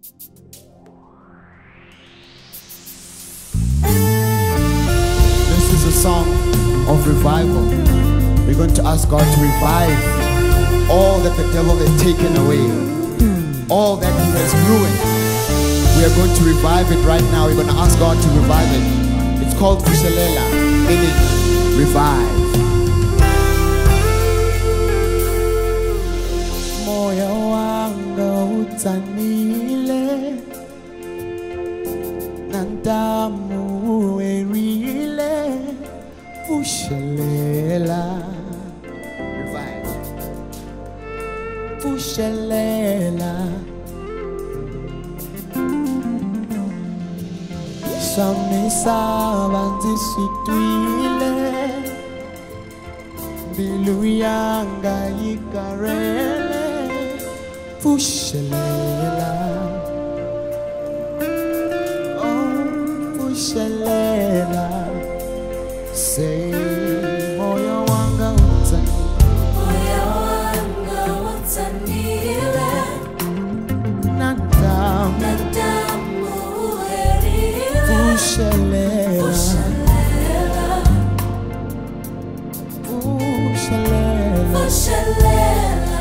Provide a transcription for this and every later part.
This is a song of revival. We're going to ask God to revive all that the devil has taken away, all that he has ruined. We are going to revive it right now. We're going to ask God to revive it. It's called Fushelela, meaning revive. Moya wanga utanile, nandamu erile, Fushelela. Revive. Fushelela. Shamisa banzi sitwile, biluyanga yikarele, Fushelela. Oh, Fushelela. Say, moyo wanga utani, moyo wanga utanile, nadamu erile, Fushelela. Fushelela.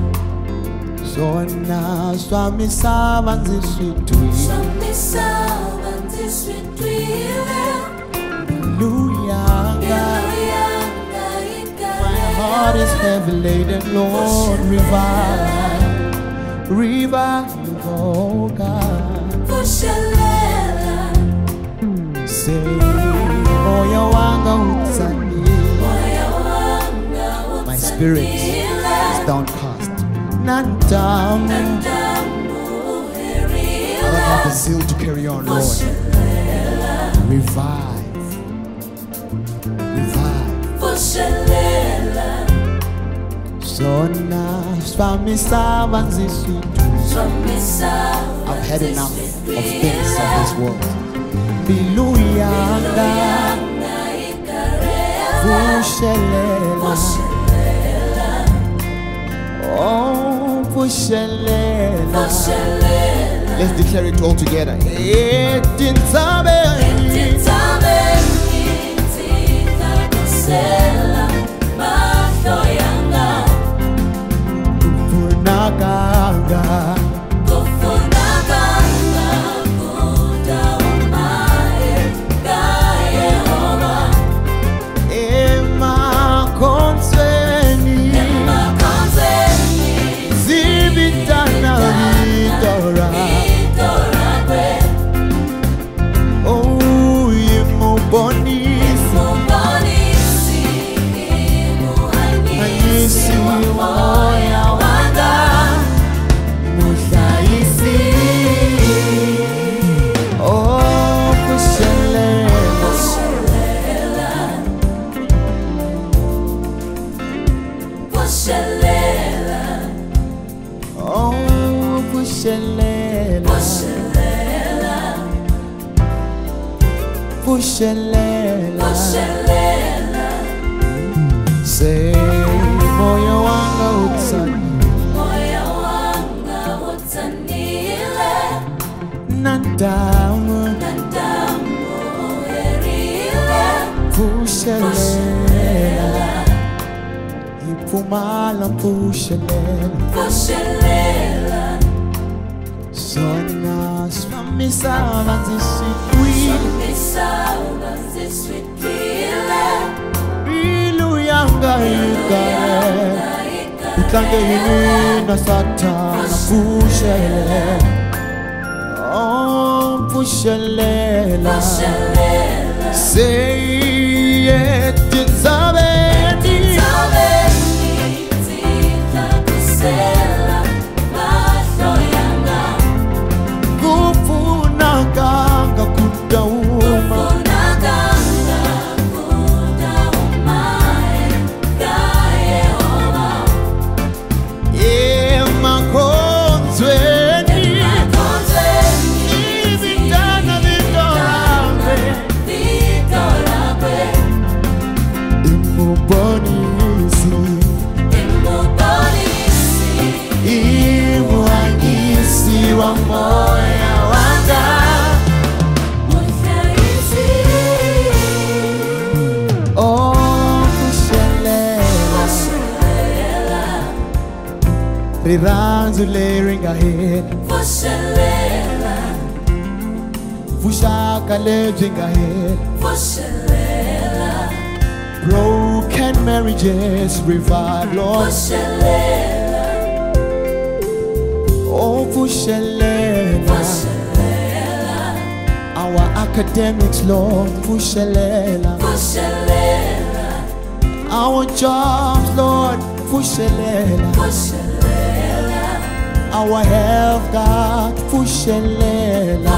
Zona swami sabanzi sitwile, Shamisa banzi sitwile, biluyanga. biluyanga My heart is heavy laden, Lord, revive, revive, oh God. Fushelela. Say, moyo wanga utani, Moyo wanga my spirit is utanile, downcast. Nandamu, nandamu I don't have the erile, zeal to carry on, Lord. Revive, revive. Fushelela. Zona swami sabanzi sitwile. Shamisa I've had enough of things of this world. Biluyanga, Fushelela. Oh, Fushelela. Let's declare it all together. Etinzabe, kufunakanga. Ema konseni, zibitana vitora. Oh, yemubonisi, anyisi moya wanga, musaisi. Oh, Fushelela. Oh, Fushelela. Fushelela. Say, moyo wanga utani, nandamu, Fushelela. Ipumala Fushelela. Zona swami sabanzi sitwile, biluyanga yikare. Utlange yini na Satana, Fushelela. Oh, Fushelela. Say it, Zabedi. Kufunakanga kudauma, ema konzweni, ibitana vitorave. moya wanga oh kushelela rirhandzu leri nga heli vuxaka lebyi nga heli broken marriages revive Lord oh vuxelela our academics Lord vuxelela our jobs Lord vuxelela our health God vuxelela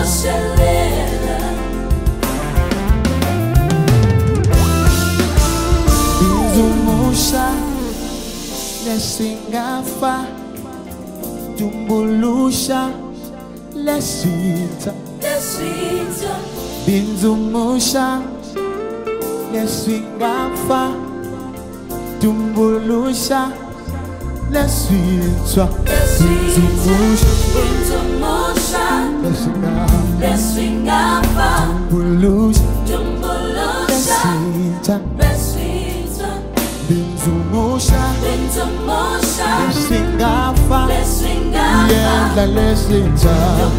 Binzumusha lesingafa Tumbulusha lesita Binzumusha lesingafa Tumbulusha lesita Binzumusha lesingafa Tumbulusha lesita Binzumusha lesingafa Yenda lesinta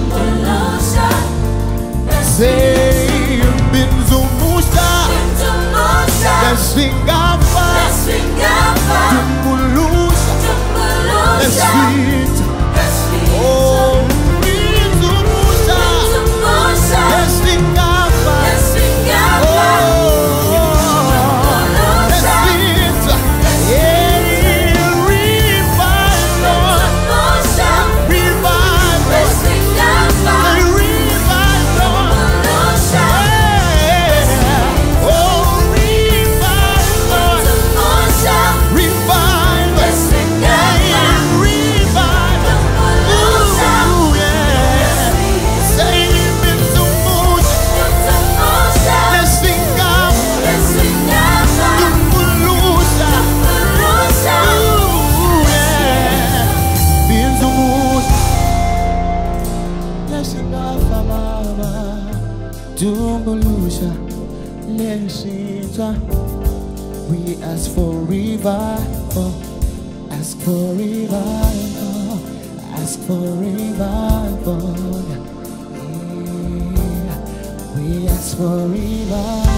Say Binzumusha lesingafa Tumbulusha lesinta Oh Binzumusha lesingafa Tumbulusha lesita We ask for revival Ask for revival Ask for revival yeah. We ask for revival